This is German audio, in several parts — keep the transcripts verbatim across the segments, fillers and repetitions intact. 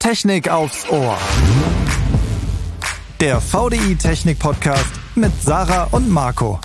Technik aufs Ohr. Der V D I Technik Podcast mit Sarah und Marco.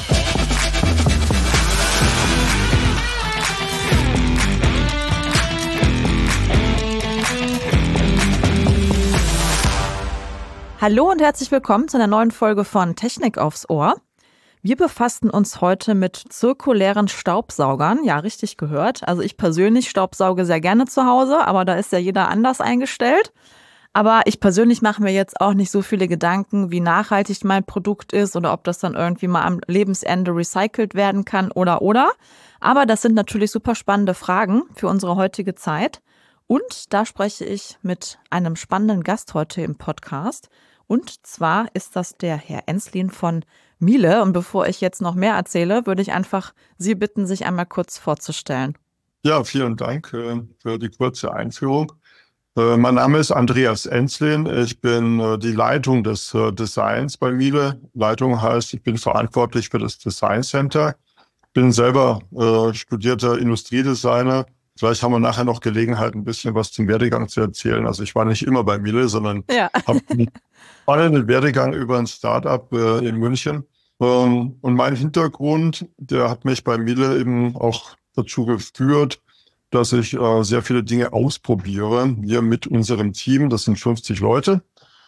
Hallo und herzlich willkommen zu einer neuen Folge von Technik aufs Ohr. Wir befassen uns heute mit zirkulären Staubsaugern. Ja, richtig gehört. Also ich persönlich staubsauge sehr gerne zu Hause, aber da ist ja jeder anders eingestellt. Aber ich persönlich mache mir jetzt auch nicht so viele Gedanken, wie nachhaltig mein Produkt ist oder ob das dann irgendwie mal am Lebensende recycelt werden kann oder oder. Aber das sind natürlich super spannende Fragen für unsere heutige Zeit. Und da spreche ich mit einem spannenden Gast heute im Podcast. Und zwar ist das der Herr Enslin von Miele. Und bevor ich jetzt noch mehr erzähle, würde ich einfach Sie bitten, sich einmal kurz vorzustellen. Ja, vielen Dank äh, für die kurze Einführung. Äh, mein Name ist Andreas Enslin. Ich bin äh, die Leitung des äh, Designs bei Miele. Leitung heißt, ich bin verantwortlich für das Design Center. Bin selber äh, studierter Industriedesigner. Vielleicht haben wir nachher noch Gelegenheit, ein bisschen was zum Werdegang zu erzählen. Also ich war nicht immer bei Miele, sondern ja. habe einen Werdegang über ein Startup äh, in München. Ähm, und mein Hintergrund, der hat mich bei Miele eben auch dazu geführt, dass ich äh, sehr viele Dinge ausprobiere. Wir mit unserem Team, das sind fünfzig Leute.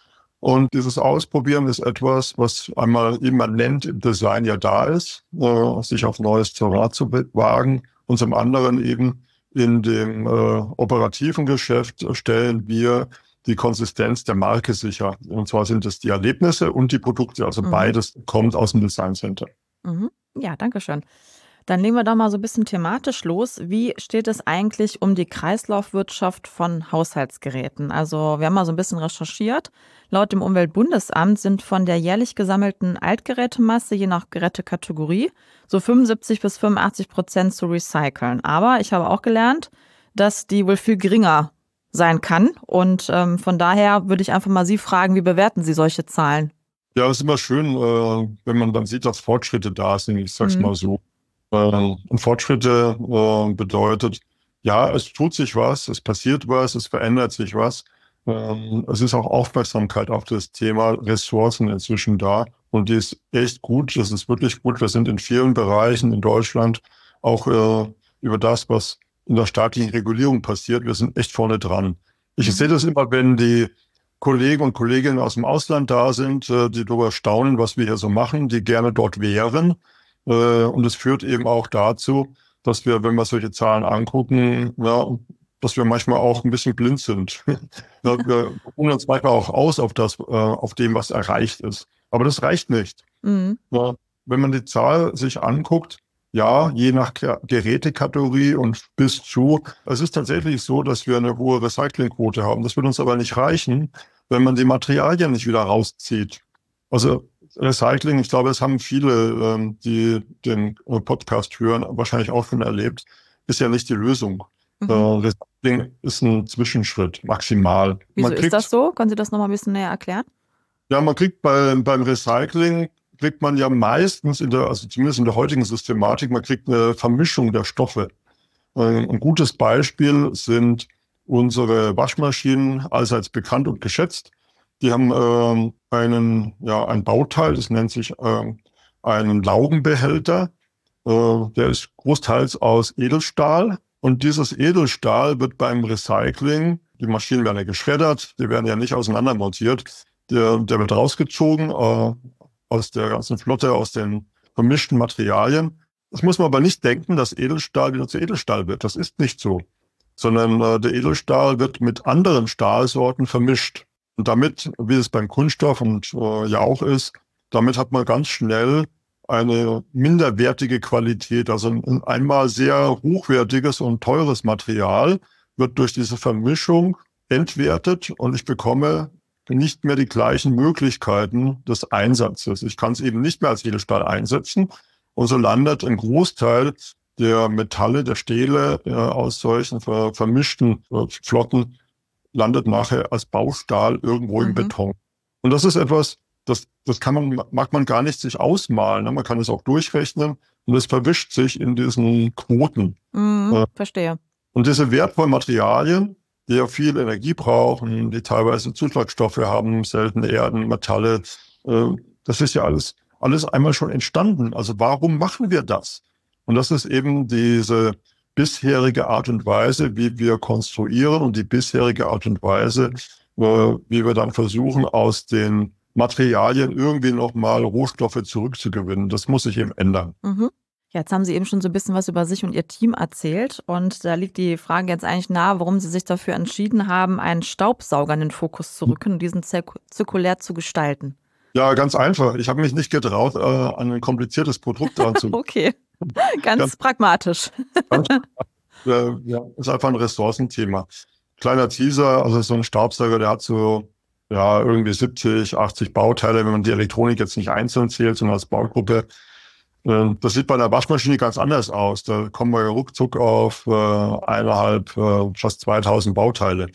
Und dieses Ausprobieren ist etwas, was einmal immanent im Design ja da ist, äh, sich auf neues Terrain zu wagen. Und zum anderen eben in dem äh, operativen Geschäft stellen wir die Konsistenz der Marke sicher. Und zwar sind es die Erlebnisse und die Produkte. Also mhm. beides kommt aus dem Design Center. Mhm. Ja, danke schön. Dann legen wir doch mal so ein bisschen thematisch los. Wie steht es eigentlich um die Kreislaufwirtschaft von Haushaltsgeräten? Also wir haben mal so ein bisschen recherchiert. Laut dem Umweltbundesamt sind von der jährlich gesammelten Altgerätemasse, je nach Gerätekategorie, so fünfundsiebzig bis fünfundachtzig Prozent zu recyceln. Aber ich habe auch gelernt, dass die wohl viel geringer sein kann. Und ähm, von daher würde ich einfach mal Sie fragen, wie bewerten Sie solche Zahlen? Ja, es ist immer schön, äh, wenn man dann sieht, dass Fortschritte da sind. Ich sag's mhm. mal so. Und Fortschritte äh, bedeutet, ja, es tut sich was, es passiert was, es verändert sich was. Ähm, es ist auch Aufmerksamkeit auf das Thema Ressourcen inzwischen da. Und die ist echt gut, das ist wirklich gut. Wir sind in vielen Bereichen in Deutschland auch äh, über das, was in der staatlichen Regulierung passiert. Wir sind echt vorne dran. Ich mhm. sehe das immer, wenn die Kollegen und Kolleginnen aus dem Ausland da sind, äh, die darüber staunen, was wir hier so machen, die gerne dort wären. Und es führt eben auch dazu, dass wir, wenn wir solche Zahlen angucken, ja, dass wir manchmal auch ein bisschen blind sind. Ja, wir gucken uns manchmal auch aus auf das, auf dem, was erreicht ist. Aber das reicht nicht. Mhm. Ja, wenn man die Zahl sich anguckt, ja, je nach Gerätekategorie und bis zu, es ist tatsächlich so, dass wir eine hohe Recyclingquote haben. Das wird uns aber nicht reichen, wenn man die Materialien nicht wieder rauszieht. Also Recycling, ich glaube, das haben viele, die den Podcast hören, wahrscheinlich auch schon erlebt, ist ja nicht die Lösung. Mhm. Recycling ist ein Zwischenschritt, maximal. Wieso man kriegt, ist das so? Können Sie das nochmal ein bisschen näher erklären? Ja, man kriegt bei, beim Recycling, kriegt man ja meistens, in der, also zumindest in der heutigen Systematik, man kriegt eine Vermischung der Stoffe. Ein gutes Beispiel sind unsere Waschmaschinen, allseits bekannt und geschätzt. Die haben ähm, einen, ja, ein Bauteil, das nennt sich ähm, einen Laugenbehälter. Äh, der ist großteils aus Edelstahl. Und dieses Edelstahl wird beim Recycling, die Maschinen werden ja geschreddert, die werden ja nicht auseinander montiert. Der, der wird rausgezogen äh, aus der ganzen Flotte, aus den vermischten Materialien. Das muss man aber nicht denken, dass Edelstahl wieder zu Edelstahl wird. Das ist nicht so. Sondern äh, der Edelstahl wird mit anderen Stahlsorten vermischt. Und damit, wie es beim Kunststoff und äh, ja auch ist, damit hat man ganz schnell eine minderwertige Qualität. Also ein einmal sehr hochwertiges und teures Material wird durch diese Vermischung entwertet und ich bekomme nicht mehr die gleichen Möglichkeiten des Einsatzes. Ich kann es eben nicht mehr als Edelstahl einsetzen und so landet ein Großteil der Metalle, der Stähle äh, aus solchen ver vermischten äh, Flotten landet nachher als Baustahl irgendwo mhm. im Beton. Und das ist etwas, das, das kann man, mag man gar nicht sich ausmalen. Ne? Man kann es auch durchrechnen und es verwischt sich in diesen Quoten. Mhm, äh, verstehe. Und diese wertvollen Materialien, die ja viel Energie brauchen, die teilweise Zuschlagstoffe haben, seltene Erden, Metalle. Äh, das ist ja alles, alles einmal schon entstanden. Also warum machen wir das? Und das ist eben diese bisherige Art und Weise, wie wir konstruieren und die bisherige Art und Weise, äh, wie wir dann versuchen, aus den Materialien irgendwie nochmal Rohstoffe zurückzugewinnen. Das muss sich eben ändern. Mhm. Jetzt haben Sie eben schon so ein bisschen was über sich und Ihr Team erzählt. Und da liegt die Frage jetzt eigentlich nahe, warum Sie sich dafür entschieden haben, einen Staubsauger in den Fokus zu rücken und diesen zirku- zirkulär zu gestalten. Ja, ganz einfach. Ich habe mich nicht getraut, äh, an ein kompliziertes Produkt ranzugehen. Okay, ganz, ganz pragmatisch. Ganz, äh, ja, ist einfach ein Ressourcenthema. Kleiner Teaser, also so ein Staubsauger, der hat so ja irgendwie siebzig, achtzig Bauteile, wenn man die Elektronik jetzt nicht einzeln zählt, sondern als Baugruppe. Äh, das sieht bei einer Waschmaschine ganz anders aus. Da kommen wir ja ruckzuck auf äh, eineinhalb, äh, fast zweitausend Bauteile.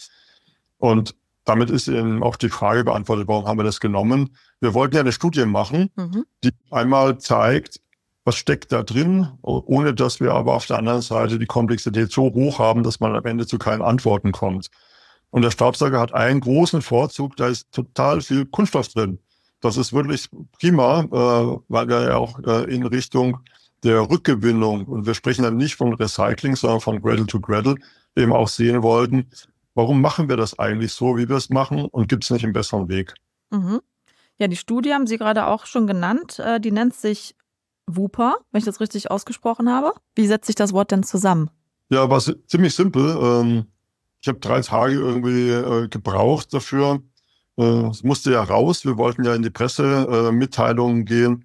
Und damit ist eben auch die Frage beantwortet, warum haben wir das genommen? Wir wollten ja eine Studie machen, mhm. die einmal zeigt, was steckt da drin, ohne dass wir aber auf der anderen Seite die Komplexität so hoch haben, dass man am Ende zu keinen Antworten kommt. Und der Staubsauger hat einen großen Vorzug, da ist total viel Kunststoff drin. Das ist wirklich prima, äh, weil wir ja auch äh, in Richtung der Rückgewinnung, und wir sprechen dann nicht von Recycling, sondern von Cradle to Cradle, eben auch sehen wollten, warum machen wir das eigentlich so, wie wir es machen, und gibt es nicht einen besseren Weg? Mhm. Ja, die Studie haben Sie gerade auch schon genannt. Die nennt sich WUPER, wenn ich das richtig ausgesprochen habe. Wie setzt sich das Wort denn zusammen? Ja, war ziemlich simpel. Ich habe drei Tage irgendwie gebraucht dafür. Es musste ja raus. Wir wollten ja in die Pressemitteilungen gehen.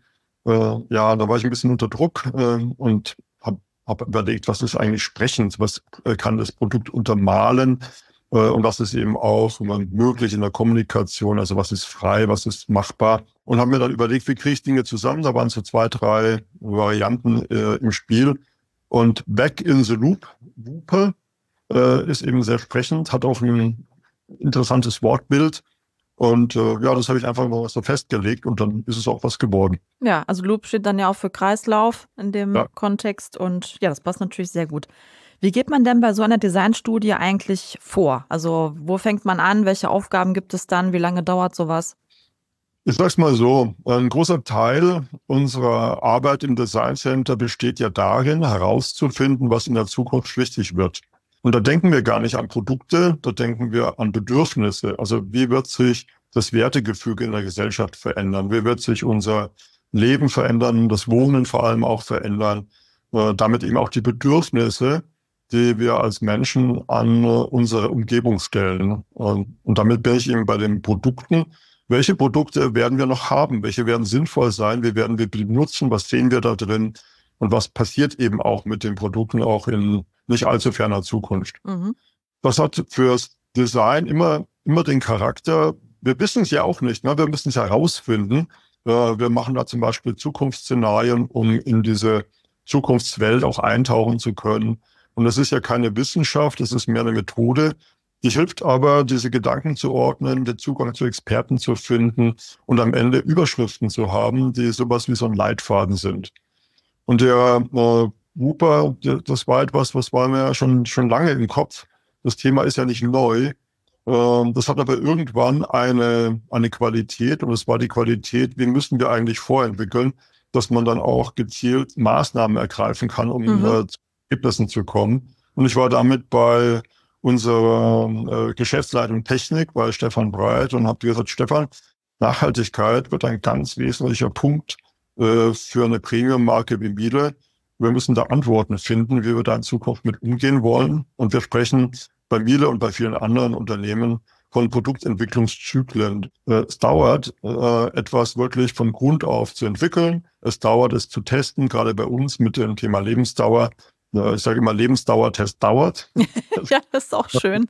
Ja, da war ich ein bisschen unter Druck und habe hab überlegt, was ist eigentlich sprechend? Was kann das Produkt untermalen? Und was ist eben auch möglich in der Kommunikation, also was ist frei, was ist machbar. Und haben mir dann überlegt, wie kriege ich Dinge zusammen. Da waren so zwei, drei Varianten äh, im Spiel. Und Back in the Loop, WUPER, äh, ist eben sehr sprechend, hat auch ein interessantes Wortbild. Und äh, ja, das habe ich einfach mal so festgelegt und dann ist es auch was geworden. Ja, also Loop steht dann ja auch für Kreislauf in dem ja. Kontext. Und ja, das passt natürlich sehr gut. Wie geht man denn bei so einer Designstudie eigentlich vor? Also wo fängt man an? Welche Aufgaben gibt es dann? Wie lange dauert sowas? Ich sag's mal so, ein großer Teil unserer Arbeit im Design Center besteht ja darin, herauszufinden, was in der Zukunft wichtig wird. Und da denken wir gar nicht an Produkte, da denken wir an Bedürfnisse. Also wie wird sich das Wertegefüge in der Gesellschaft verändern? Wie wird sich unser Leben verändern, das Wohnen vor allem auch verändern? Äh, damit eben auch die Bedürfnisse, die wir als Menschen an unsere Umgebung stellen. Und, und damit bin ich eben bei den Produkten. Welche Produkte werden wir noch haben? Welche werden sinnvoll sein? Wie werden wir benutzen? Was sehen wir da drin? Und was passiert eben auch mit den Produkten auch in nicht allzu ferner Zukunft? Mhm. Das hat fürs Design immer, immer den Charakter, wir wissen es ja auch nicht, ne? Wir müssen es herausfinden. Wir machen da zum Beispiel Zukunftsszenarien, um in diese Zukunftswelt auch eintauchen zu können. Und das ist ja keine Wissenschaft, das ist mehr eine Methode. Die hilft aber, diese Gedanken zu ordnen, den Zugang zu Experten zu finden und am Ende Überschriften zu haben, die sowas wie so ein Leitfaden sind. Und der äh, WUPER, das war etwas, was war mir ja schon, schon lange im Kopf. Das Thema ist ja nicht neu. Äh, das hat aber irgendwann eine, eine Qualität, und es war die Qualität, wie müssen wir eigentlich vorentwickeln, dass man dann auch gezielt Maßnahmen ergreifen kann, um mhm. äh, zu Ergebnissen zu kommen. Und ich war damit bei unserer äh, Geschäftsleitung Technik, bei Stefan Breit, und habe gesagt, Stefan, Nachhaltigkeit wird ein ganz wesentlicher Punkt äh, für eine Premium-Marke wie Miele. Wir müssen da Antworten finden, wie wir da in Zukunft mit umgehen wollen. Und wir sprechen bei Miele und bei vielen anderen Unternehmen von Produktentwicklungszyklen. Äh, es dauert, äh, etwas wirklich von Grund auf zu entwickeln. Es dauert, es zu testen, gerade bei uns mit dem Thema Lebensdauer. Ich sage immer, Lebensdauertest dauert. Ja, das ist auch schön.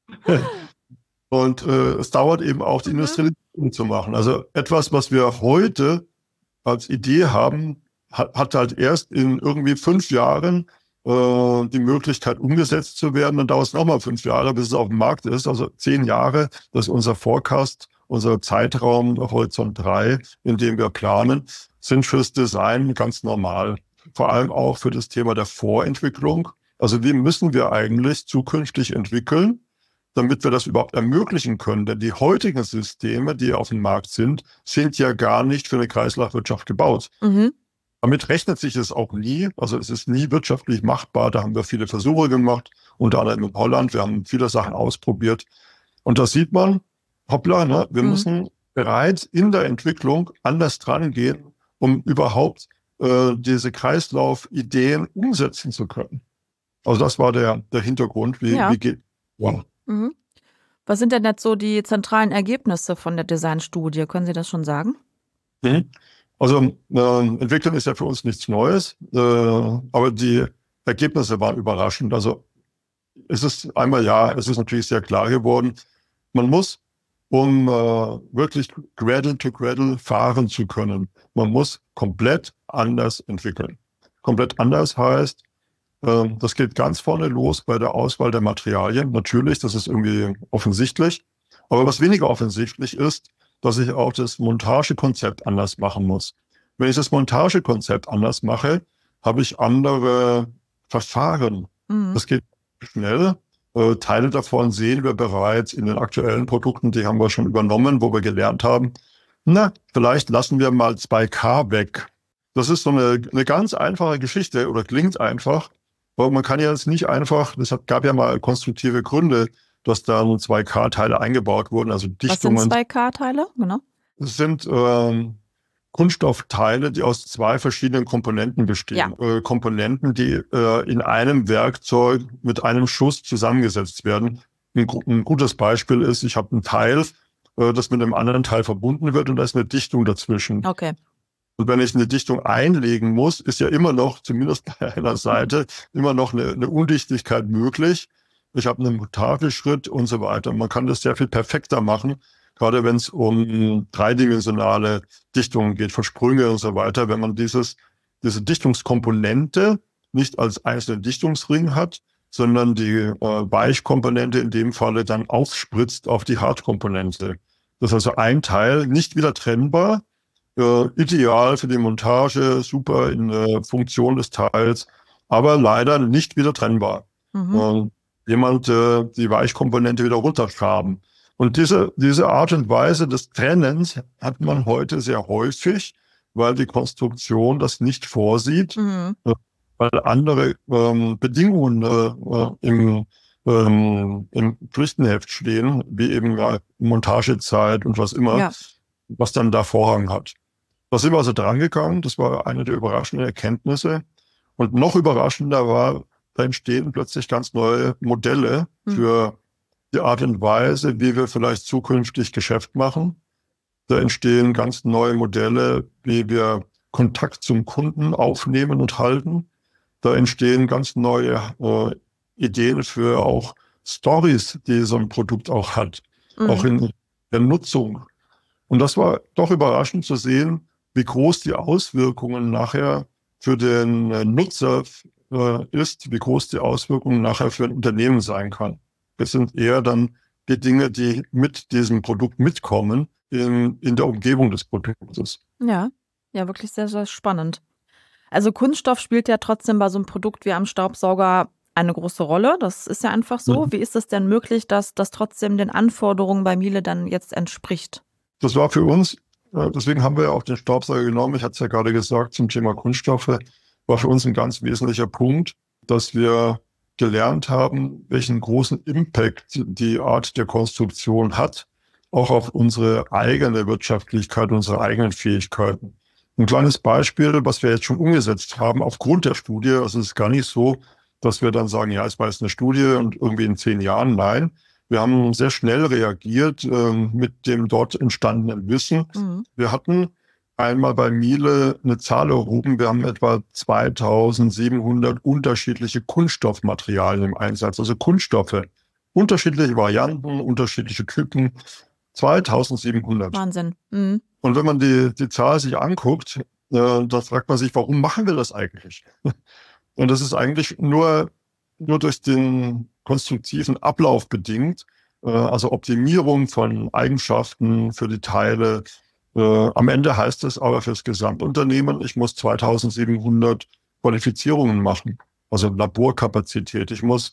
Und äh, es dauert eben auch, die mhm. Industrialisierung zu machen. Also etwas, was wir heute als Idee haben, hat, hat halt erst in irgendwie fünf Jahren äh, die Möglichkeit umgesetzt zu werden. Dann dauert es nochmal fünf Jahre, bis es auf dem Markt ist. Also zehn Jahre, das ist unser Forecast, unser Zeitraum, Horizont drei, in dem wir planen, sind fürs Design ganz normal. Vor allem auch für das Thema der Vorentwicklung. Also wie müssen wir eigentlich zukünftig entwickeln, damit wir das überhaupt ermöglichen können. Denn die heutigen Systeme, die auf dem Markt sind, sind ja gar nicht für eine Kreislaufwirtschaft gebaut. Mhm. Damit rechnet sich es auch nie. Also es ist nie wirtschaftlich machbar. Da haben wir viele Versuche gemacht, unter anderem in Holland. Wir haben viele Sachen ausprobiert. Und da sieht man, hoppla, ne, wir mhm. müssen bereits in der Entwicklung anders dran gehen, um überhaupt äh, diese Kreislaufideen umsetzen zu können. Also das war der, der Hintergrund, wie, ja. wie geht. Wow. Mhm. Was sind denn jetzt so die zentralen Ergebnisse von der Designstudie? Können Sie das schon sagen? Mhm. Also äh, entwickeln ist ja für uns nichts Neues, äh, aber die Ergebnisse waren überraschend. Also es ist einmal ja, es ist natürlich sehr klar geworden, man muss, um äh, wirklich Cradle to Cradle fahren zu können, man muss komplett anders entwickeln. Komplett anders heißt, äh, das geht ganz vorne los bei der Auswahl der Materialien. Natürlich, das ist irgendwie offensichtlich, aber was weniger offensichtlich ist, dass ich auch das Montagekonzept anders machen muss. Wenn ich das Montagekonzept anders mache, habe ich andere Verfahren. Mhm. Das geht schnell. Äh, Teile davon sehen wir bereits in den aktuellen Produkten, die haben wir schon übernommen, wo wir gelernt haben, na, vielleicht lassen wir mal zwei K weg. Das ist so eine, eine ganz einfache Geschichte oder klingt einfach, aber man kann ja jetzt nicht einfach, es gab ja mal konstruktive Gründe, dass da so zwei K-Teile eingebaut wurden, also Dichtungen. Was sind zwei K-Teile? Genau. Das sind ähm, Kunststoffteile, die aus zwei verschiedenen Komponenten bestehen. Ja. Äh, Komponenten, die äh, in einem Werkzeug mit einem Schuss zusammengesetzt werden. Ein, ein gutes Beispiel ist, ich habe ein Teil, äh, das mit einem anderen Teil verbunden wird und da ist eine Dichtung dazwischen. Okay. Und wenn ich eine Dichtung einlegen muss, ist ja immer noch, zumindest bei einer Seite, immer noch eine, eine Undichtigkeit möglich. Ich habe einen Montageschritt und so weiter. Man kann das sehr viel perfekter machen, gerade wenn es um dreidimensionale Dichtungen geht, Versprünge und so weiter. Wenn man dieses, diese Dichtungskomponente nicht als einzelnen Dichtungsring hat, sondern die äh, Weichkomponente in dem Falle dann aufspritzt auf die Hartkomponente. Das ist also ein Teil, nicht wieder trennbar, äh, ideal für die Montage, super in der Funktion des Teils, aber leider nicht wieder trennbar. Mhm. Und jemand äh, die Weichkomponente wieder runterschraben. Und diese, diese Art und Weise des Trennens hat man heute sehr häufig, weil die Konstruktion das nicht vorsieht, mhm. äh, weil andere ähm, Bedingungen äh, im, ähm, im Pflichtenheft stehen, wie eben ja, Montagezeit und was immer, ja. was dann da Vorrang hat. Da sind wir also dran gegangen, das war eine der überraschenden Erkenntnisse. Und noch überraschender war, da entstehen plötzlich ganz neue Modelle mhm. für die Art und Weise, wie wir vielleicht zukünftig Geschäft machen. Da entstehen ganz neue Modelle, wie wir Kontakt zum Kunden aufnehmen und halten. Da entstehen ganz neue äh, Ideen für auch Stories, die so ein Produkt auch hat, mhm. auch in der Nutzung. Und das war doch überraschend zu sehen, wie groß die Auswirkungen nachher für den äh, Nutzer äh, ist, wie groß die Auswirkungen nachher für ein Unternehmen sein kann. Das sind eher dann die Dinge, die mit diesem Produkt mitkommen in, in der Umgebung des Produktes. Ja, ja, wirklich sehr, sehr spannend. Also Kunststoff spielt ja trotzdem bei so einem Produkt wie einem Staubsauger eine große Rolle. Das ist ja einfach so. Mhm. Wie ist es denn möglich, dass das trotzdem den Anforderungen bei Miele dann jetzt entspricht? Das war für uns, deswegen haben wir ja auch den Staubsauger genommen, ich hatte es ja gerade gesagt, zum Thema Kunststoffe, war für uns ein ganz wesentlicher Punkt, dass wir gelernt haben, welchen großen Impact die Art der Konstruktion hat, auch auf unsere eigene Wirtschaftlichkeit, unsere eigenen Fähigkeiten. Ein kleines Beispiel, was wir jetzt schon umgesetzt haben, aufgrund der Studie, also es ist gar nicht so, dass wir dann sagen, ja, es war jetzt eine Studie und irgendwie in zehn Jahren, nein. Wir haben sehr schnell reagiert äh, mit dem dort entstandenen Wissen. Mhm. Wir hatten einmal bei Miele eine Zahl erhoben. Wir haben etwa zweitausendsiebenhundert unterschiedliche Kunststoffmaterialien im Einsatz. Also Kunststoffe, unterschiedliche Varianten, unterschiedliche Typen. zweitausendsiebenhundert. Wahnsinn. Mhm. Und wenn man die, die Zahl sich anguckt, äh, da fragt man sich, warum machen wir das eigentlich? Und das ist eigentlich nur, nur durch den konstruktiven Ablauf bedingt, äh, also Optimierung von Eigenschaften für die Teile. Äh, am Ende heißt es aber fürs Gesamtunternehmen, ich muss zweitausendsiebenhundert Qualifizierungen machen, also Laborkapazität. Ich muss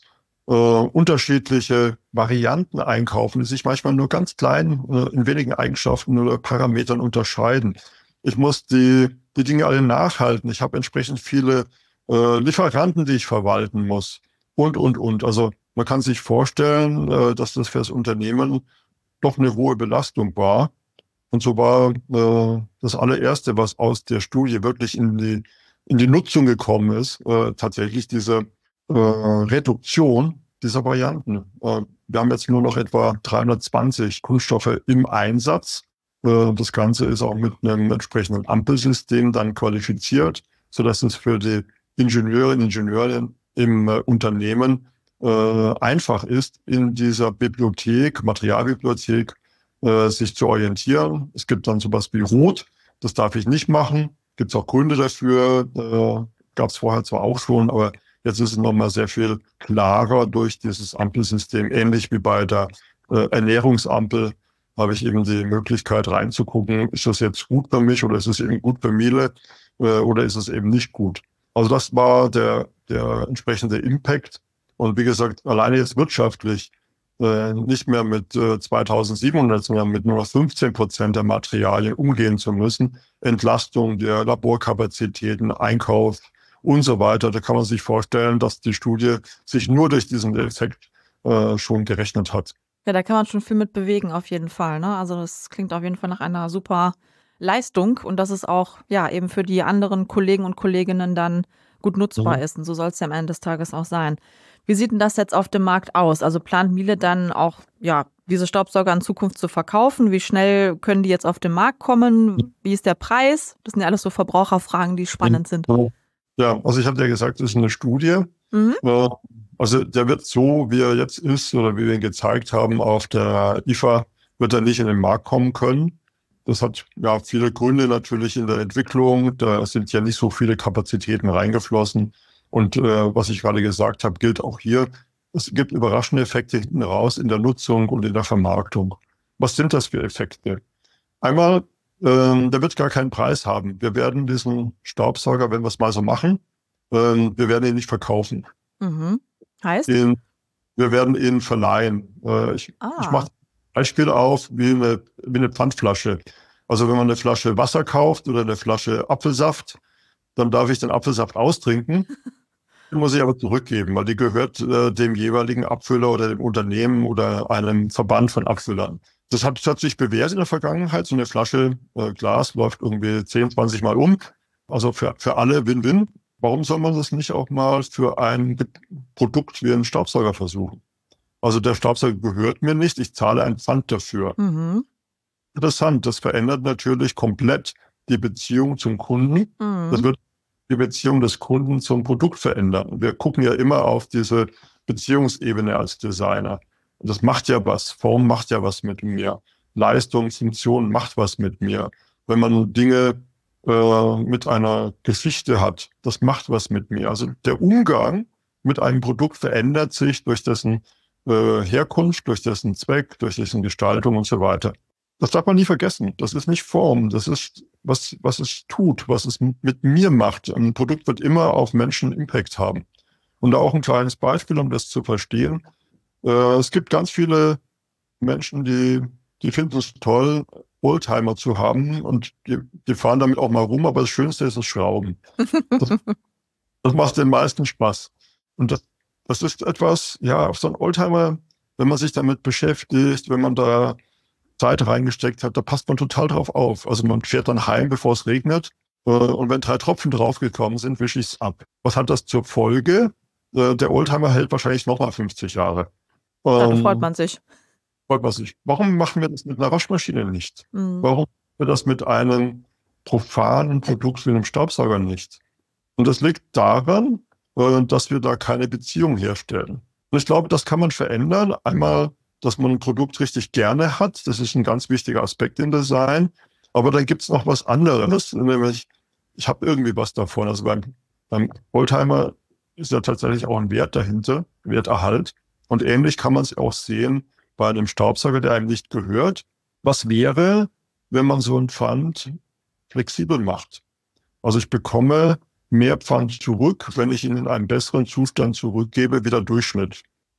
äh, unterschiedliche Varianten einkaufen, die sich manchmal nur ganz klein äh, in wenigen Eigenschaften oder Parametern unterscheiden. Ich muss die, die Dinge alle nachhalten. Ich habe entsprechend viele äh, Lieferanten, die ich verwalten muss und, und, und. Also man kann sich vorstellen, äh, dass das für das Unternehmen doch eine hohe Belastung war. Und so war äh, das allererste, was aus der Studie wirklich in die, in die Nutzung gekommen ist, äh, tatsächlich diese äh, Reduktion dieser Varianten. Äh, wir haben jetzt nur noch etwa dreihundertzwanzig Kunststoffe im Einsatz. Äh, das Ganze ist auch mit einem entsprechenden Ampelsystem dann qualifiziert, sodass es für die Ingenieurinnen und Ingenieure im äh, Unternehmen äh, einfach ist, in dieser Bibliothek, Materialbibliothek, äh, sich zu orientieren. Es gibt dann sowas wie Rot, das darf ich nicht machen. Gibt es auch Gründe dafür, äh, gab es vorher zwar auch schon, aber jetzt ist es nochmal sehr viel klarer durch dieses Ampelsystem. Ähnlich wie bei der äh, Ernährungsampel habe ich eben die Möglichkeit reinzugucken, ist das jetzt gut für mich oder ist es eben gut für Miele äh, oder ist es eben nicht gut. Also das war der, der entsprechende Impact. Und wie gesagt, alleine jetzt wirtschaftlich äh, nicht mehr mit äh, zweitausendsiebenhundert, sondern mit nur noch fünfzehn Prozent der Materialien umgehen zu müssen. Entlastung der Laborkapazitäten, Einkauf und so weiter. Da kann man sich vorstellen, dass die Studie sich nur durch diesen Effekt äh, schon gerechnet hat. Ja, da kann man schon viel mit bewegen auf jeden Fall, ne? Also das klingt auf jeden Fall nach einer super Leistung und dass es auch ja eben für die anderen Kollegen und Kolleginnen dann gut nutzbar Mhm. ist. Und so soll es ja am Ende des Tages auch sein. Wie sieht denn das jetzt auf dem Markt aus? Also plant Miele dann auch, ja, diese Staubsauger in Zukunft zu verkaufen? Wie schnell können die jetzt auf den Markt kommen? Wie ist der Preis? Das sind ja alles so Verbraucherfragen, die spannend sind. Ja, also ich habe ja gesagt, das ist eine Studie. Mhm. Äh, Also der wird so, wie er jetzt ist oder wie wir ihn gezeigt haben auf der I F A, wird er nicht in den Markt kommen können. Das hat ja viele Gründe natürlich in der Entwicklung. Da sind ja nicht so viele Kapazitäten reingeflossen. Und äh, was ich gerade gesagt habe, gilt auch hier. Es gibt überraschende Effekte hinten raus in der Nutzung und in der Vermarktung. Was sind das für Effekte? Einmal, ähm, der wird gar keinen Preis haben. Wir werden diesen Staubsauger, wenn wir es mal so machen, ähm, wir werden ihn nicht verkaufen. Mhm. Heißt? Den, wir werden ihn verleihen. Äh, ich Ah. ich mache Beispiel auf wie eine, wie eine Pfandflasche. Also wenn man eine Flasche Wasser kauft oder eine Flasche Apfelsaft, dann darf ich den Apfelsaft austrinken. Den muss ich aber zurückgeben, weil die gehört äh, dem jeweiligen Abfüller oder dem Unternehmen oder einem Verband von Abfüllern. Das hat, das hat sich bewährt in der Vergangenheit. So eine Flasche äh, Glas läuft irgendwie zehn, zwanzig Mal um. Also für, für alle Win-Win. Warum soll man das nicht auch mal für ein Produkt wie einen Staubsauger versuchen? Also der Staubsauger gehört mir nicht, ich zahle ein Pfand dafür. Mhm. Interessant, das verändert natürlich komplett die Beziehung zum Kunden. Mhm. Das wird die Beziehung des Kunden zum Produkt verändern. Wir gucken ja immer auf diese Beziehungsebene als Designer. Und das macht ja was, Form macht ja was mit mir. Leistung, Funktion macht was mit mir. Wenn man Dinge äh, mit einer Geschichte hat, das macht was mit mir. Also der Umgang mit einem Produkt verändert sich durch dessen äh, Herkunft, durch dessen Zweck, durch dessen Gestaltung und so weiter. Das darf man nie vergessen. Das ist nicht Form. Das ist, was, was es tut, was es mit mir macht. Ein Produkt wird immer auf Menschen Impact haben. Und da auch ein kleines Beispiel, um das zu verstehen. Äh, es gibt ganz viele Menschen, die, die finden es toll, Oldtimer zu haben und die, die fahren damit auch mal rum, aber das Schönste ist das Schrauben. Das, das macht den meisten Spaß. Und das, das ist etwas, ja, auf so einen Oldtimer, wenn man sich damit beschäftigt, wenn man da Zeit reingesteckt hat, da passt man total drauf auf. Also man fährt dann heim, bevor es regnet. Äh, und wenn drei Tropfen draufgekommen sind, wische ich es ab. Was hat das zur Folge? Äh, der Oldtimer hält wahrscheinlich nochmal fünfzig Jahre. Ja, da Ähm, freut man sich. freut man sich. Warum machen wir das mit einer Waschmaschine nicht? Mhm. Warum machen wir das mit einem profanen Produkt wie einem Staubsauger nicht? Und das liegt daran, äh, dass wir da keine Beziehung herstellen. Und ich glaube, das kann man verändern. Einmal, dass man ein Produkt richtig gerne hat. Das ist ein ganz wichtiger Aspekt im Design. Aber dann gibt es noch was anderes, nämlich ich habe irgendwie was davon. Also beim, beim Oldtimer ist ja tatsächlich auch ein Wert dahinter, Werterhalt. Und ähnlich kann man es auch sehen bei einem Staubsauger, der einem nicht gehört. Was wäre, wenn man so ein Pfand flexibel macht? Also ich bekomme mehr Pfand zurück, wenn ich ihn in einem besseren Zustand zurückgebe, wie der Durchschnitt.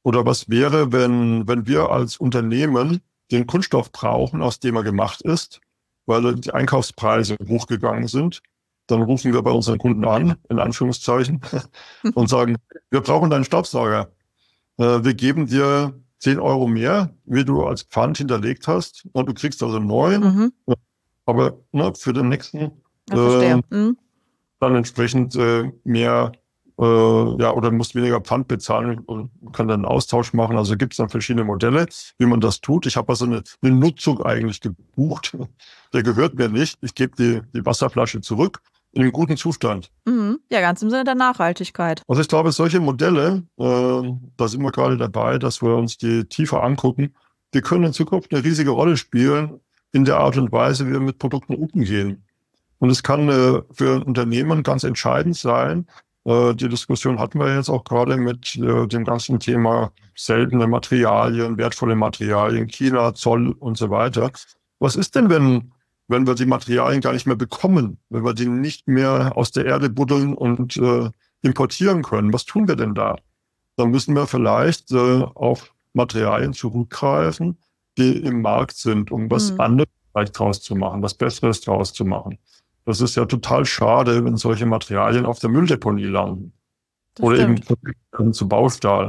Oder was wäre, wenn, wenn wir als Unternehmen den Kunststoff brauchen, aus dem er gemacht ist, weil die Einkaufspreise hochgegangen sind? Dann rufen wir bei unseren Kunden an, in Anführungszeichen, und sagen, wir brauchen deinen Staubsauger. Äh, wir geben dir zehn Euro mehr, wie du als Pfand hinterlegt hast, und du kriegst also einen neuen. Mhm. Aber ne, für den nächsten äh, mhm. dann entsprechend äh, mehr äh, ja, oder musst weniger Pfand bezahlen und kann dann einen Austausch machen. Also gibt es dann verschiedene Modelle, wie man das tut. Ich habe also eine, eine Nutzung eigentlich gebucht. Der gehört mir nicht. Ich gebe die, die Wasserflasche zurück in einem guten Zustand. Mhm. Ja, ganz im Sinne der Nachhaltigkeit. Also ich glaube, solche Modelle, äh, da sind wir gerade dabei, dass wir uns die tiefer angucken, die können in Zukunft eine riesige Rolle spielen in der Art und Weise, wie wir mit Produkten umgehen. Und es kann äh, für ein Unternehmen ganz entscheidend sein. Äh, die Diskussion hatten wir jetzt auch gerade mit äh, dem ganzen Thema seltene Materialien, wertvolle Materialien, China, Zoll und so weiter. Was ist denn, wenn, wenn wir die Materialien gar nicht mehr bekommen, wenn wir die nicht mehr aus der Erde buddeln und äh, importieren können? Was tun wir denn da? Dann müssen wir vielleicht äh, auf Materialien zurückgreifen, die im Markt sind, um was mhm. anderes vielleicht draus zu machen, was Besseres draus zu machen. Das ist ja total schade, wenn solche Materialien auf der Mülldeponie landen. Das oder stimmt. Eben zu Baustahl.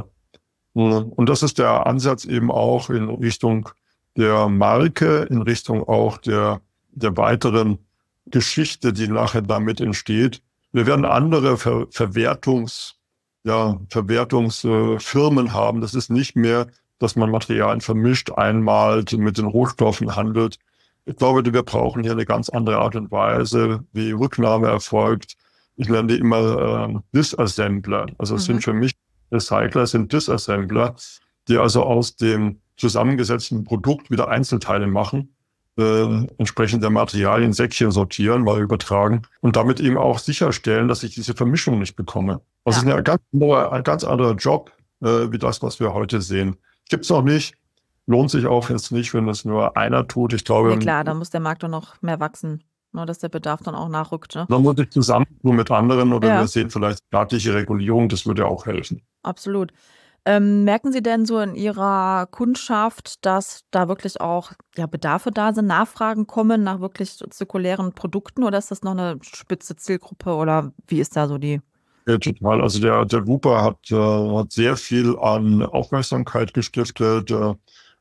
Und das ist der Ansatz eben auch in Richtung der Marke, in Richtung auch der, der weiteren Geschichte, die nachher damit entsteht. Wir werden andere Ver- Verwertungs, ja, Verwertungsfirmen haben. Das ist nicht mehr, dass man Materialien vermischt, einmalt, mit den Rohstoffen handelt. Ich glaube, wir brauchen hier eine ganz andere Art und Weise, wie Rücknahme erfolgt. Ich nenne die immer äh, Disassembler. Also es mhm. sind für mich Recycler, sind Disassembler, die also aus dem zusammengesetzten Produkt wieder Einzelteile machen, äh, entsprechend der Materialien Säckchen sortieren, mal übertragen und damit eben auch sicherstellen, dass ich diese Vermischung nicht bekomme. Das ja. ist ein ganz, anderer, ein ganz anderer Job, äh, wie das, was wir heute sehen. Gibt's noch nicht. Lohnt sich auch jetzt nicht, wenn das nur einer tut. Ich glaube, ja, klar, dann muss der Markt doch noch mehr wachsen, nur dass der Bedarf dann auch nachrückt. Ne? Dann muss ich zusammen nur mit anderen oder ja. wir sehen vielleicht staatliche Regulierung, das würde auch helfen. Absolut. Ähm, merken Sie denn so in Ihrer Kundschaft, dass da wirklich auch ja, Bedarfe da sind, Nachfragen kommen nach wirklich zirkulären Produkten oder ist das noch eine spitze Zielgruppe oder wie ist da so die? Ja, total. Also der, der WUPA hat, äh, hat sehr viel an Aufmerksamkeit gestiftet. Äh,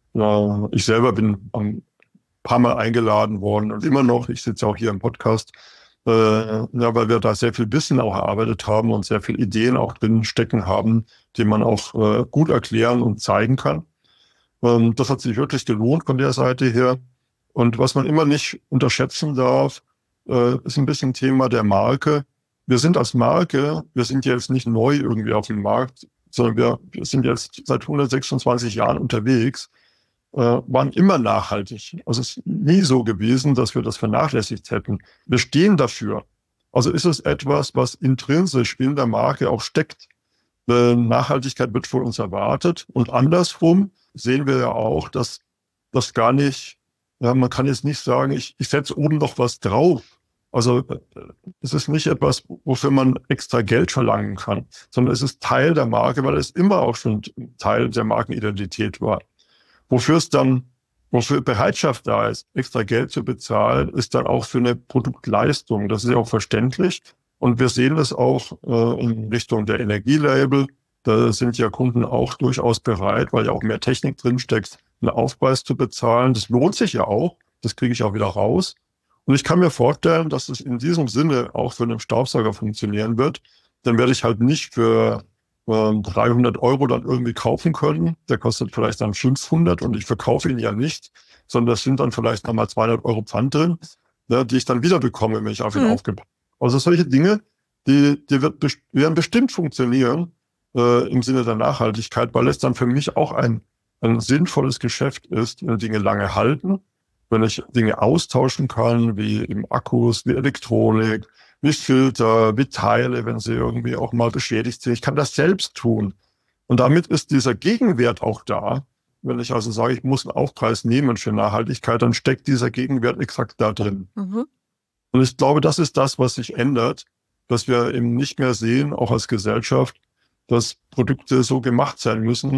äh, ich selber bin ein paar Mal eingeladen worden und immer noch, ich sitze auch hier im Podcast, äh, ja, weil wir da sehr viel Wissen auch erarbeitet haben und sehr viele Ideen auch drin stecken haben, die man auch äh, gut erklären und zeigen kann. Ähm, das hat sich wirklich gelohnt von der Seite her. Und was man immer nicht unterschätzen darf, äh, ist ein bisschen Thema der Marke. Wir sind als Marke, wir sind jetzt nicht neu irgendwie auf dem Markt, sondern wir, wir sind jetzt seit hundertsechsundzwanzig Jahren unterwegs, äh, waren immer nachhaltig. Also es ist nie so gewesen, dass wir das vernachlässigt hätten. Wir stehen dafür. Also ist es etwas, was intrinsisch in der Marke auch steckt. Äh, Nachhaltigkeit wird von uns erwartet. Und andersrum sehen wir ja auch, dass das gar nicht, ja, man kann jetzt nicht sagen, ich, ich setze oben noch was drauf. Also es ist nicht etwas, wofür man extra Geld verlangen kann, sondern es ist Teil der Marke, weil es immer auch schon Teil der Markenidentität war. Wofür es dann, wofür Bereitschaft da ist, extra Geld zu bezahlen, ist dann auch für eine Produktleistung. Das ist ja auch verständlich. Und wir sehen das auch äh, in Richtung der Energielabel. Da sind ja Kunden auch durchaus bereit, weil ja auch mehr Technik drinsteckt, einen Aufpreis zu bezahlen. Das lohnt sich ja auch. Das kriege ich auch wieder raus. Und ich kann mir vorstellen, dass es in diesem Sinne auch für einen Staubsauger funktionieren wird. Dann werde ich halt nicht für ähm, dreihundert Euro dann irgendwie kaufen können. Der kostet vielleicht dann fünfhundert und ich verkaufe ihn ja nicht, sondern das sind dann vielleicht nochmal zweihundert Euro Pfand drin, ne, die ich dann wieder bekomme, wenn ich auf ihn mhm. aufgepasst habe. Also solche Dinge, die, die wird, werden bestimmt funktionieren äh, im Sinne der Nachhaltigkeit, weil es dann für mich auch ein, ein sinnvolles Geschäft ist, wenn Dinge lange halten. Wenn ich Dinge austauschen kann, wie eben Akkus, wie Elektronik, wie Filter, wie Teile, wenn sie irgendwie auch mal beschädigt sind. Ich kann das selbst tun. Und damit ist dieser Gegenwert auch da. Wenn ich also sage, ich muss einen Aufpreis nehmen für Nachhaltigkeit, dann steckt dieser Gegenwert exakt da drin. Mhm. Und ich glaube, das ist das, was sich ändert, dass wir eben nicht mehr sehen, auch als Gesellschaft, dass Produkte so gemacht sein müssen,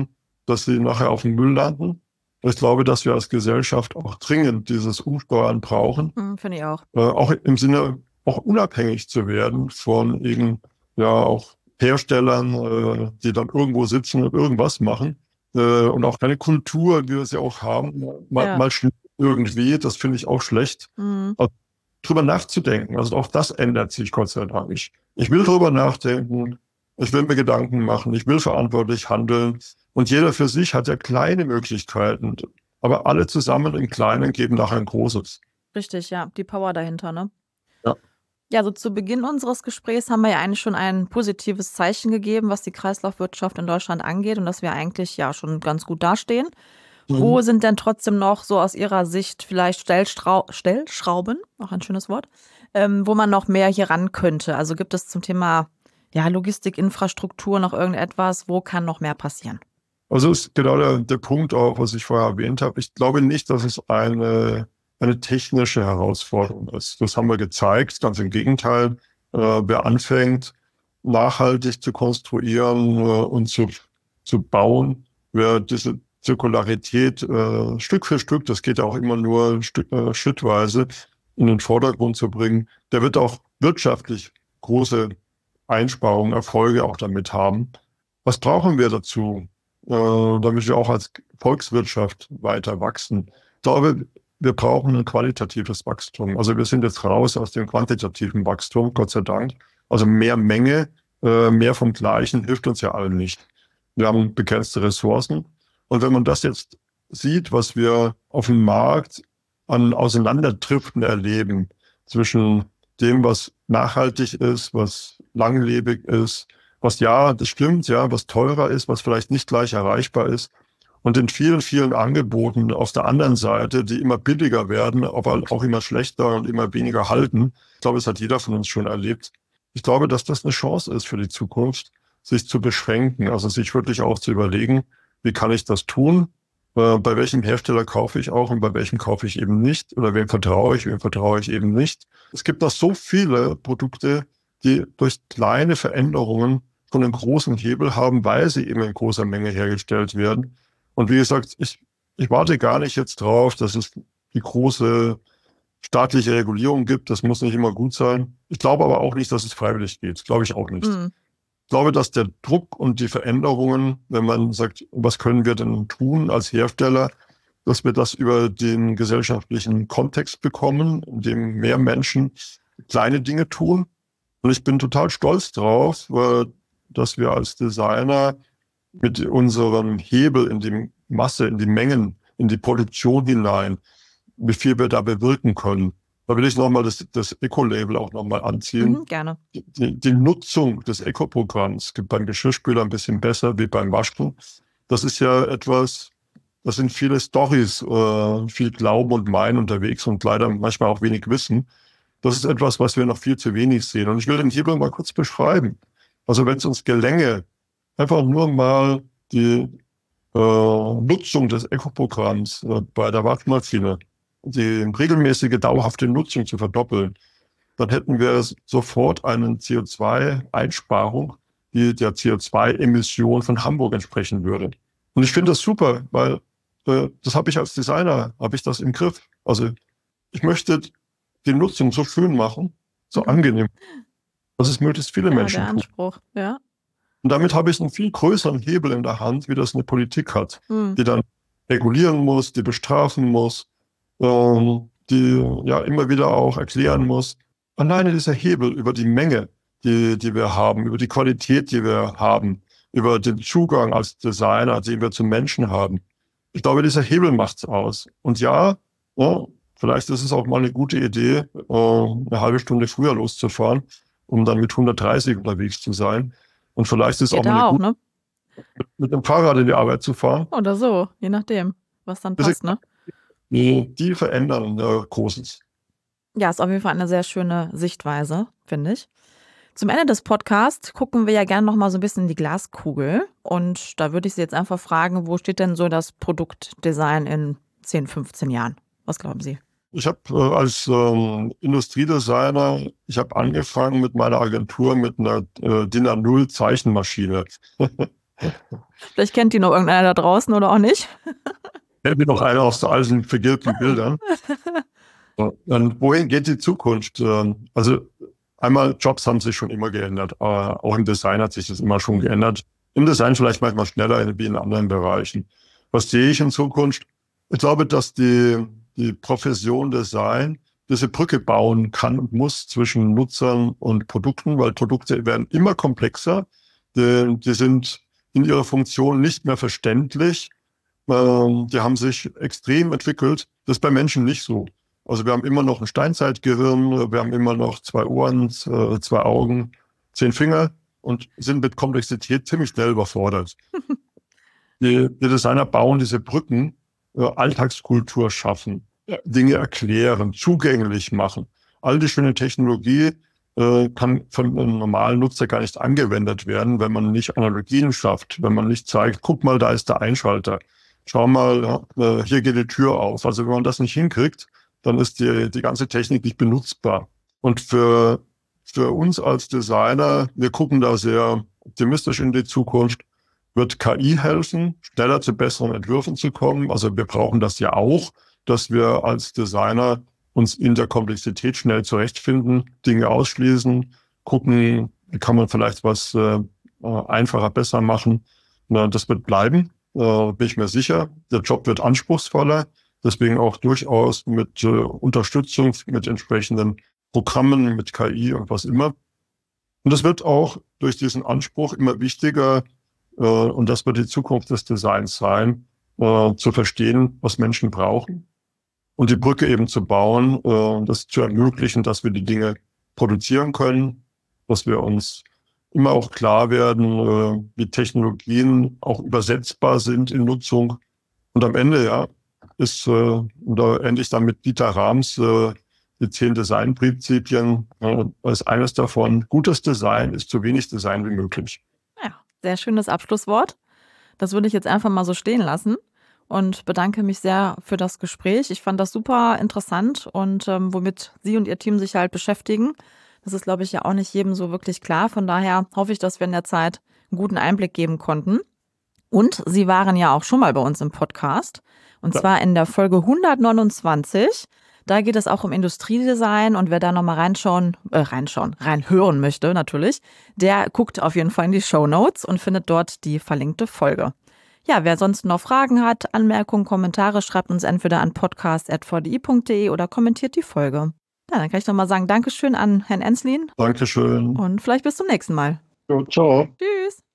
dass sie nachher auf dem Müll landen. Ich glaube, dass wir als Gesellschaft auch dringend dieses Umsteuern brauchen. Mhm, finde ich auch. Äh, auch im Sinne, auch unabhängig zu werden von eben, ja, auch Herstellern, äh, die dann irgendwo sitzen und irgendwas machen. Äh, und auch keine Kultur, wie wir sie auch haben. Mal, Ja. mal schnell irgendwie, das finde ich auch schlecht. Mhm. Also, drüber nachzudenken, also auch das ändert sich Gott sei Dank nicht. Ich will drüber nachdenken, ich will mir Gedanken machen, ich will verantwortlich handeln. Und jeder für sich hat ja kleine Möglichkeiten. Aber alle zusammen im Kleinen geben nachher ein Großes. Richtig, ja, die Power dahinter, ne? Ja. Ja, so zu Beginn unseres Gesprächs haben wir ja eigentlich schon ein positives Zeichen gegeben, was die Kreislaufwirtschaft in Deutschland angeht und dass wir eigentlich ja schon ganz gut dastehen. Mhm. Wo sind denn trotzdem noch so aus Ihrer Sicht vielleicht Stellstrau- Stellschrauben, auch ein schönes Wort, ähm, wo man noch mehr hier ran könnte? Also gibt es zum Thema ja, Logistik, Infrastruktur noch irgendetwas, wo kann noch mehr passieren? Also ist genau der, der Punkt auch, was ich vorher erwähnt habe. Ich glaube nicht, dass es eine, eine technische Herausforderung ist. Das haben wir gezeigt. Ganz im Gegenteil. Äh, wer anfängt, nachhaltig zu konstruieren äh, und zu, zu bauen, wer diese Zirkularität äh, Stück für Stück, das geht ja auch immer nur Stück, äh, schrittweise, in den Vordergrund zu bringen, der wird auch wirtschaftlich große Einsparungen, Erfolge auch damit haben. Was brauchen wir dazu? Damit wir auch als Volkswirtschaft weiter wachsen. Ich glaube, wir brauchen ein qualitatives Wachstum. Also wir sind jetzt raus aus dem quantitativen Wachstum, Gott sei Dank. Also mehr Menge, mehr vom Gleichen hilft uns ja allen nicht. Wir haben begrenzte Ressourcen. Und wenn man das jetzt sieht, was wir auf dem Markt an Auseinanderdriften erleben zwischen dem, was nachhaltig ist, was langlebig ist, was ja, das stimmt, ja, was teurer ist, was vielleicht nicht gleich erreichbar ist. Und in vielen, vielen Angeboten auf der anderen Seite, die immer billiger werden, aber auch immer schlechter und immer weniger halten. Ich glaube, das hat jeder von uns schon erlebt. Ich glaube, dass das eine Chance ist für die Zukunft, sich zu beschränken, also sich wirklich auch zu überlegen, wie kann ich das tun? Äh, bei welchem Hersteller kaufe ich auch und bei welchem kaufe ich eben nicht? Oder wem vertraue ich, wem vertraue ich eben nicht? Es gibt noch so viele Produkte, die durch kleine Veränderungen schon einen großen Hebel haben, weil sie eben in großer Menge hergestellt werden. Und wie gesagt, ich, ich warte gar nicht jetzt drauf, dass es die große staatliche Regulierung gibt. Das muss nicht immer gut sein. Ich glaube aber auch nicht, dass es freiwillig geht. Glaube ich auch nicht. Mhm. Ich glaube, dass der Druck und die Veränderungen, wenn man sagt, was können wir denn tun als Hersteller, dass wir das über den gesellschaftlichen Kontext bekommen, in dem mehr Menschen kleine Dinge tun. Und ich bin total stolz drauf, weil dass wir als Designer mit unserem Hebel in die Masse, in die Mengen, in die Produktion hinein, wie viel wir da bewirken können. Da will ich nochmal das, das Eco-Label auch nochmal anziehen. Mhm, gerne. Die, die Nutzung des Eco-Programms gibt beim Geschirrspüler ein bisschen besser wie beim Waschen. Das ist ja etwas, das sind viele Storys, äh, viel Glauben und Meinen unterwegs und leider manchmal auch wenig Wissen. Das ist etwas, was wir noch viel zu wenig sehen. Und ich will den Hebel mal kurz beschreiben. Also wenn es uns gelänge, einfach nur mal die äh, Nutzung des Eco-Programms äh, bei der Waschmaschine, die regelmäßige, dauerhafte Nutzung zu verdoppeln, dann hätten wir sofort eine C O zwei Einsparung, die der C O zwei Emission von Hamburg entsprechen würde. Und ich finde das super, weil äh, das habe ich als Designer, habe ich das im Griff. Also ich möchte die Nutzung so schön machen, so angenehm, dass es möglichst viele Ja, Menschen der tun. Anspruch, ja. Und damit habe ich einen viel größeren Hebel in der Hand, wie das eine Politik hat, Mhm. die dann regulieren muss, die bestrafen muss, ähm, die ja immer wieder auch erklären muss. Alleine dieser Hebel über die Menge, die, die wir haben, über die Qualität, die wir haben, über den Zugang als Designer, den wir zum Menschen haben. Ich glaube, dieser Hebel macht's aus. Und ja, ja, vielleicht ist es auch mal eine gute Idee, äh, eine halbe Stunde früher loszufahren, um dann mit hundertdreißig unterwegs zu sein. Und vielleicht ist es auch Geht mal da eine auch, gute ne? mit, mit dem Fahrrad in die Arbeit zu fahren. Oder so, je nachdem, was dann Das passt, ne? Die, die verändern äh, Großes. Ja, ist auf jeden Fall eine sehr schöne Sichtweise, finde ich. Zum Ende des Podcasts gucken wir ja gerne noch mal so ein bisschen in die Glaskugel. Und da würde ich Sie jetzt einfach fragen, wo steht denn so das Produktdesign in zehn, fünfzehn Jahren? Was glauben Sie? Ich habe äh, als ähm, Industriedesigner, ich habe angefangen mit meiner Agentur mit einer äh, D I N A null Zeichenmaschine. Vielleicht kennt die noch irgendeiner da draußen oder auch nicht. Kennt die noch einer aus den alten vergilbten Bildern? Und wohin geht die Zukunft? Also einmal, Jobs haben sich schon immer geändert. Aber auch im Design hat sich das immer schon geändert. Im Design vielleicht manchmal schneller wie in anderen Bereichen. Was sehe ich in Zukunft? Ich glaube, dass die, die Profession Design diese Brücke bauen kann und muss zwischen Nutzern und Produkten, weil Produkte werden immer komplexer. Die, die sind in ihrer Funktion nicht mehr verständlich. Ähm, die haben sich extrem entwickelt. Das ist bei Menschen nicht so. Also wir haben immer noch ein Steinzeitgehirn, wir haben immer noch zwei Ohren, zwei Augen, zehn Finger und sind mit Komplexität ziemlich schnell überfordert. die, die Designer bauen diese Brücken, äh, Alltagskultur schaffen, Dinge erklären, zugänglich machen. All die schöne Technologie äh, kann von einem normalen Nutzer gar nicht angewendet werden, wenn man nicht Analogien schafft, wenn man nicht zeigt, guck mal, da ist der Einschalter. Schau mal, ja, hier geht die Tür auf. Also wenn man das nicht hinkriegt, dann ist die, die ganze Technik nicht benutzbar. Und für, für uns als Designer, wir gucken da sehr optimistisch in die Zukunft, wird K I helfen, schneller zu besseren Entwürfen zu kommen. Also wir brauchen das ja auch, dass wir als Designer uns in der Komplexität schnell zurechtfinden, Dinge ausschließen, gucken, wie kann man vielleicht was äh, einfacher, besser machen. Na, das wird bleiben, äh, bin ich mir sicher. Der Job wird anspruchsvoller. Deswegen auch durchaus mit äh, Unterstützung, mit entsprechenden Programmen, mit K I und was immer. Und es wird auch durch diesen Anspruch immer wichtiger, äh, und das wird die Zukunft des Designs sein, äh, zu verstehen, was Menschen brauchen und die Brücke eben zu bauen, äh, das zu ermöglichen, dass wir die Dinge produzieren können, dass wir uns immer auch klar werden, äh, wie Technologien auch übersetzbar sind in Nutzung. Und am Ende, ja, ist, äh, da endlich dann mit Dieter Rams, äh, die zehn Designprinzipien, äh, ist eines davon, gutes Design ist so wenig Design wie möglich. Ja, sehr schönes Abschlusswort. Das würde ich jetzt einfach mal so stehen lassen und bedanke mich sehr für das Gespräch. Ich fand das super interessant und ähm, womit Sie und Ihr Team sich halt beschäftigen, das ist, glaube ich, ja auch nicht jedem so wirklich klar. Von daher hoffe ich, dass wir in der Zeit einen guten Einblick geben konnten. Und Sie waren ja auch schon mal bei uns im Podcast. Und ja. zwar in der Folge hundertneunundzwanzig. Da geht es auch um Industriedesign und wer da nochmal reinschauen, äh, reinschauen, reinhören möchte natürlich, der guckt auf jeden Fall in die Shownotes und findet dort die verlinkte Folge. Ja, wer sonst noch Fragen hat, Anmerkungen, Kommentare, schreibt uns entweder an podcast at v d i punkt d e oder kommentiert die Folge. Ja, dann kann ich nochmal sagen, Dankeschön an Herrn Enslin. Dankeschön. Und vielleicht bis zum nächsten Mal. Jo, ciao. Tschüss.